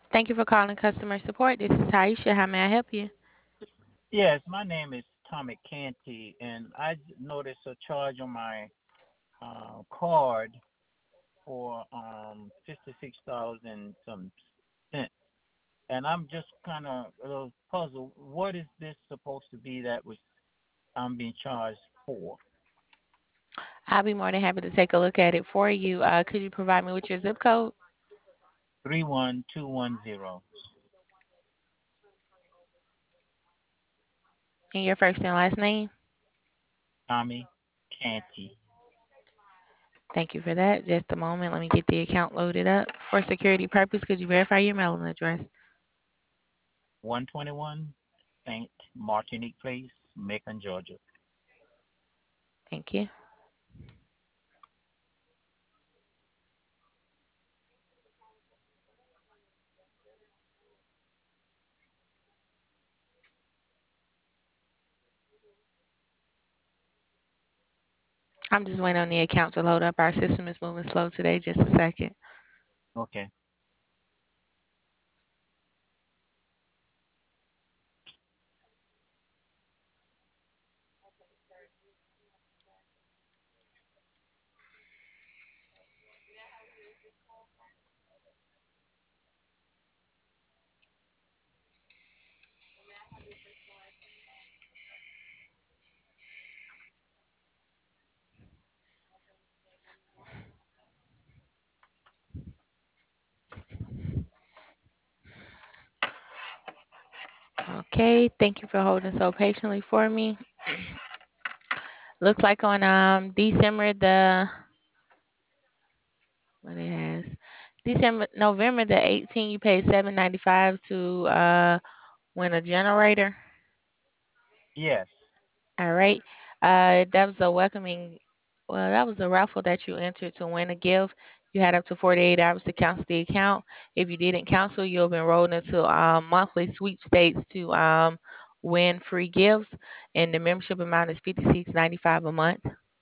Thank you for calling customer support. This is Taisha. How may I help you? Yes, my name is Tommy Canty, and noticed a charge on my card for $56 and some cents, and I'm just kind of a little puzzled. What is this supposed to be that was I'm being charged for? I'll be more than happy to take a look at it for you. Could you provide me with your zip code 31210. and your first and last name? Tommy Canty. Thank you for that. Just a moment. Let me get the account loaded up. For security purpose, could you verify your mailing address? 121 Saint Martinique Place, Macon, Georgia. Thank you. I'm just waiting on the account to load up. Our system is moving slow today. Just a second. Okay. Okay. Thank you for holding so patiently for me. Looks like on December the what it has November the 18th, you paid 7.95 to win a generator. Yes. All right. That was a welcoming. Well, that was a raffle that you entered to win a gift. You had up to 48 hours to cancel the account. If you didn't cancel, you'll be enrolled into monthly sweepstakes to win free gifts, and the membership amount is 56.95 a month.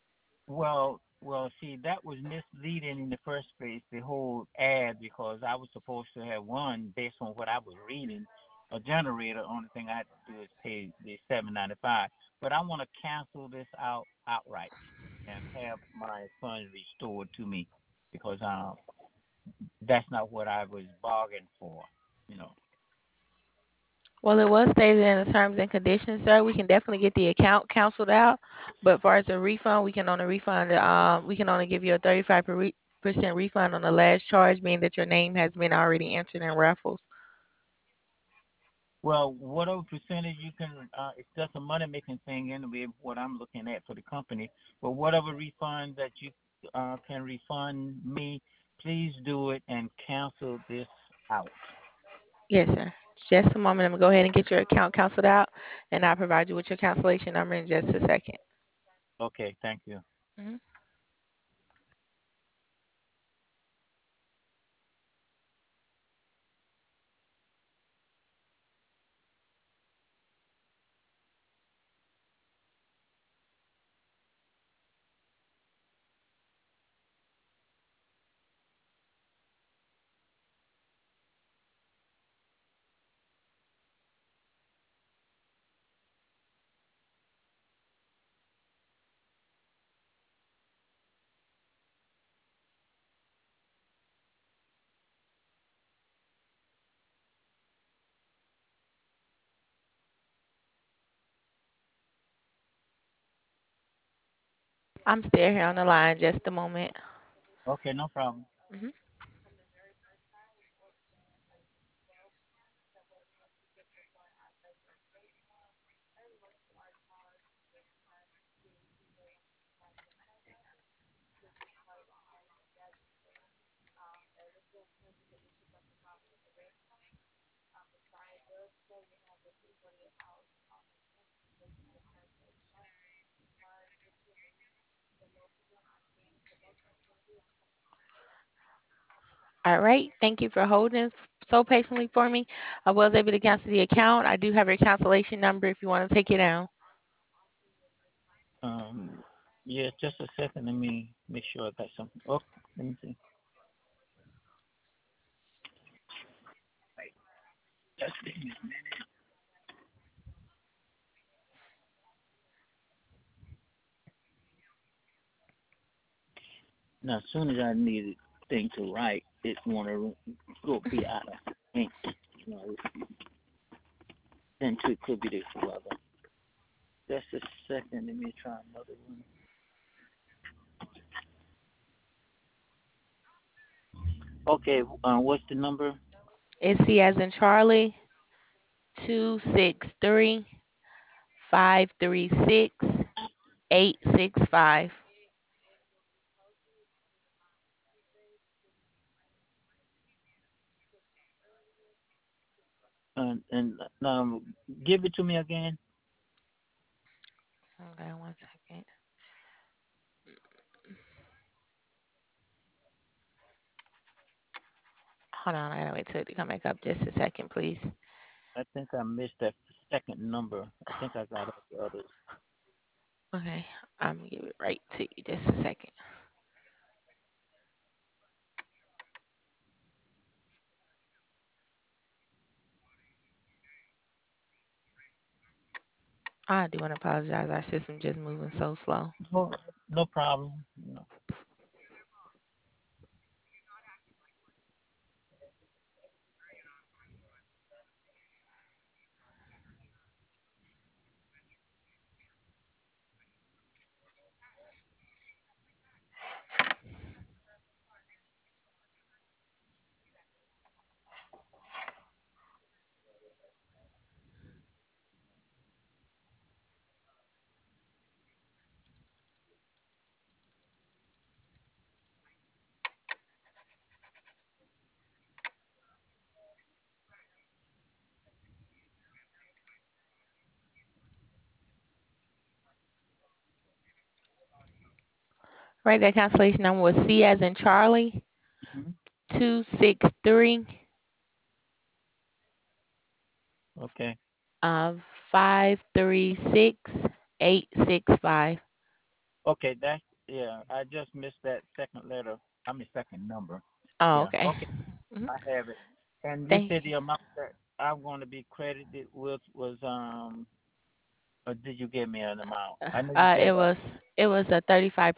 See, that was misleading in the first place, the whole ad, because I was supposed to have won based on what I was reading. A generator, only thing I had to do is pay the $7.95. But I want to cancel this out outright and have my funds restored to me because that's not what I was bargained for, you know. Well, it was stated in the terms and conditions, sir. We can definitely get the account canceled out, but as far as a refund, we can only give you a 35% refund on the last charge, being that your name has been already entered in raffles. Well, whatever percentage you can, it's just a money making thing anyway, what I'm looking at for the company. But whatever refund that you can refund me, please do it and cancel this out. Yes, sir. Just a moment. I'm gonna go ahead and get your account canceled out, and I'll provide you with your cancellation number in just a second. Okay, thank you. Mhm. I'm still here on the line. Just a moment. Okay, no problem. Mhm. All right. Thank you for holding so patiently for me. I was able to cancel the account. I do have your cancellation number if you want to take it down. Yeah, just a second. Let me make sure I got something. Oh, let me see. Now, as soon as I need thing to write, it want to go be out of ink. You know, then it could be this weather. Just a second. Let me try another one. Okay, what's the number? It's C as in Charlie, 263-536-865. And give it to me again. Okay, one second. Hold on, I gotta wait till it to come back up. Just a second, please. I think I missed that second number. I think I got all the others. Okay, I'm gonna give it right to you. Just a second. I do want to apologize. Our system just moving so slow. No, no problem. No. Right, that cancellation number was C as in Charlie, Hmm. 263 Okay. 536-865. Okay, that's yeah. I just missed that second letter. I mean second number. Oh, Yeah. okay. Okay, Mhm. I have it. And you Thank said the amount that I'm going to be credited with was or did you give me an amount? I know you it said was it was a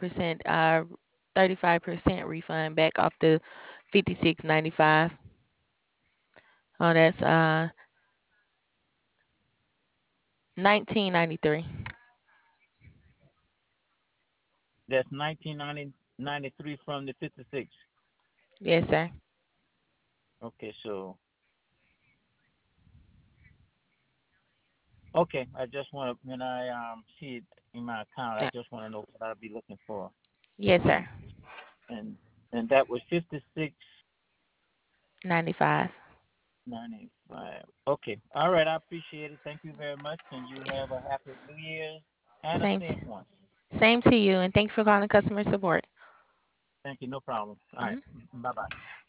35% refund back off the 56.95. Oh, that's 1993. that's 1993 from the 56. Yes, sir. Okay, so okay, I just want to when I see it in my account, I Yeah. just want to know what I'll be looking for. Yes, sir. And and that was 95. 56.95. Okay, all right, I appreciate it. Thank you very much, and you have a happy New Year's and a Same safe one. same to you, and thanks for calling customer support. Thank you, no problem. All right, Mhm. bye bye.